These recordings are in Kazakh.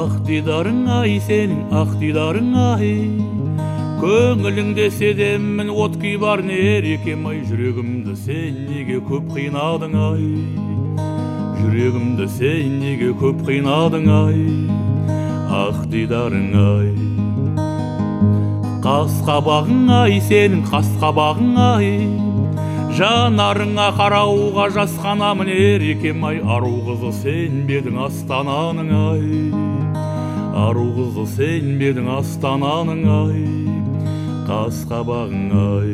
Ақ дидарың ай, сенің ақ дидарың ай, көңіліңде сеземін от күй бар нерекем ай, жүрегімді сен неге көп қинадың ай, жүрегімді сен неге көп қинадың ай, ақ дидарың ай. Қас қабағың ай, сенің қас қабағың ай, жанарыңа қарауға жасқанамын ерекем ай, ару қызы сен бедің астананың ай, ару қызы сен бедің астананың ай, қас қабағың ай.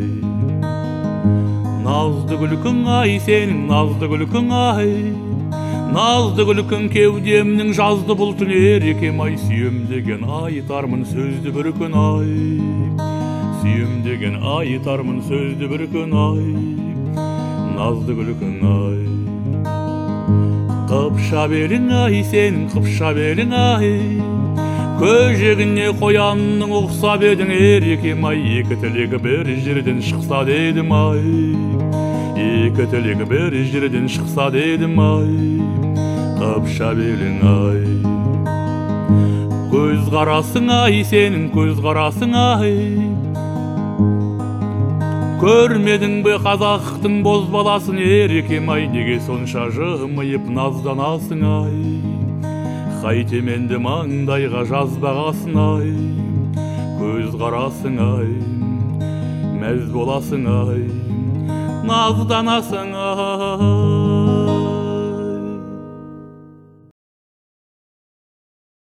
Назды күлкің ай, сенің назды күлкің ай, назды күлкің кеудемнің жазды бұлтын ерекем ай, сүйем деген айтармын сөзді бір күн ай, сүйем деген айтармын сөзді бір күн ай, назды күлкің ай. Қыпша белің ай, сенің қыпша белің ай, көжегіне қоянның ұқсап едің ерекем ай, екі тілегі бір жерден шықса дедім ай, екі тілегі бір жерден шықса дедім ай, қыпша белің ай. Көз қарасың ай, сенің көз қарасың ай, көрмедің бе қазақтың бозбаласын ерекем ай, неге сонша жымиып назданасың ай, қайтем енді маңдайға жазбағасын ай, көз қарасың ай, мәз боласың ай, назданасың ай.